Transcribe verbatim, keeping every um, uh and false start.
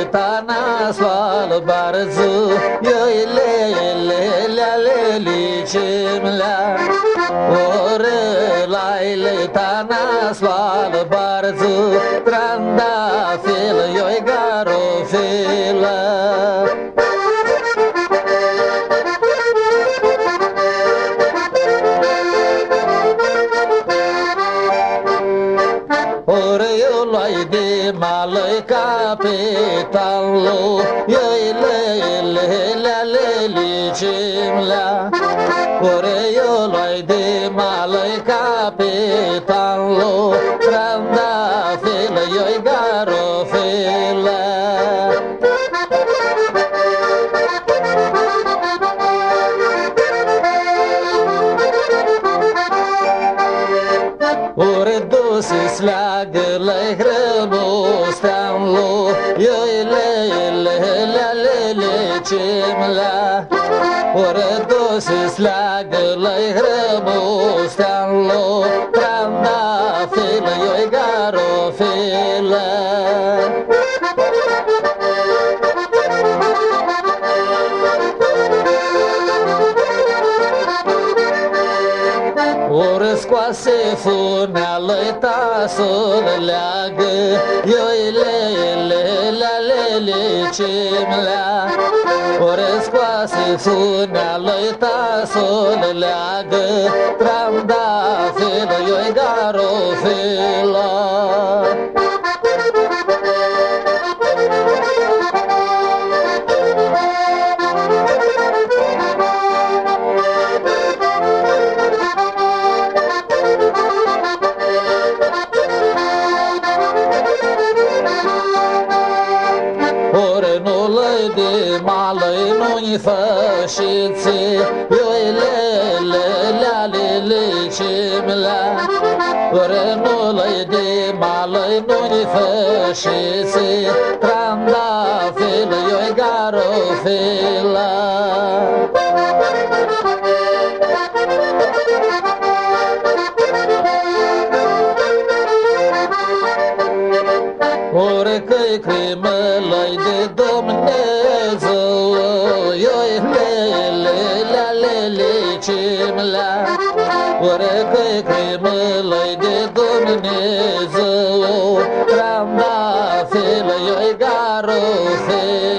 ta nasval barzu yo ile ile la le li chimla ore la ile ta nasval barzu tranda fil yo garo fila de malai capital lo yo ile ile la le li chimla ore yo loi de malai capital lo tranda fila yo garo fila ore dosis lag lai stanlo yo ile ile la le le chimla ore dosis lag lai hremo stanlo tranda fila yo garo fila ore squase fu nella tasso lag yo ile ile la le le chimla ore squase fu nella tasso lag tranda fila yo garo fila malai nu-i fasciți yo ile ile la le le chimla ore nu-i de malai nu-i fasciți tranda fila yo garo fila ore că-i crimă lai de Dumnezeu yo ile ile la le le chimla ore că-i crimă lai de Dumnezeu tranda fila yo garo fila